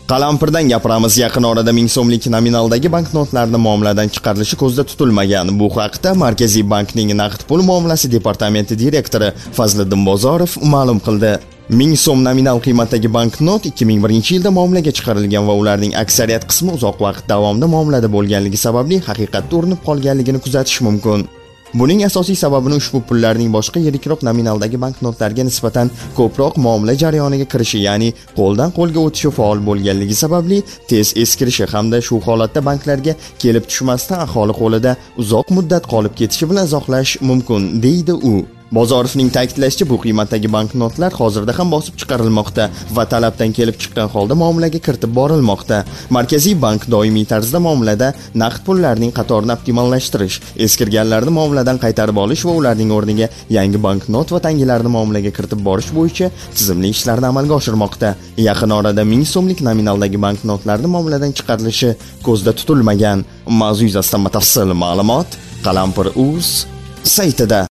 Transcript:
Qalampirdan gapiramiz. Yaqin orada 1000 so'mlik nominaldagi banknotlarning muomaladan chiqarilishi ko'zda tutilmagan. Bu haqda Markaziy bankning naqd pul muomalasi departamenti direktori Fazliddin Bozorov ma'lum qildi. 1000 so'm nominal qiymatdagi banknot 2001-yilda muomalaga chiqarilgan va ularning aksariyat qismi uzoq vaqt davomida muomalada bo'lganligi sababli haqiqatda urinib qolganligini kuzatish mumkin. Buning asosiy sababini ushbu pullarning boshqa yirikroq nominaldagi banknotlarga nisbatan ko'proq muomala jarayoniga kirishi, ya'ni qo'ldan qo'lga o'tishi faol bo'lganligi sababli tez eskirishi hamda shu holatda banklarga kelib tushmasdan aholi qo'lida uzoq muddat qolib ketishi bilan izohlash mumkin, deydi u. Bozorovning ta'kidlashicha, bu qiymatdagi banknotlar hozirda ham bosib chiqarilmoqda va talabdan kelib chiqqan holda muomalaga kiritib borilmoqda. Markaziy bank doimiy tarzda muomalada naqd pullarning qatorini optimallashtirish, eskirganlarni muomaladan qaytarib olish va ularning o'rniga yangi banknot va tangalarni muomalaga kiritib borish bo'yicha tizimli ishlarni amalga oshirmoqda. Yaqin orada 1000 so'mlik nominaldagi banknotlarning muomaladan chiqarilishi ko'zda tutilmagan. Mavzu yuzasidan batafsil ma'lumot Qalampir.uz saytida.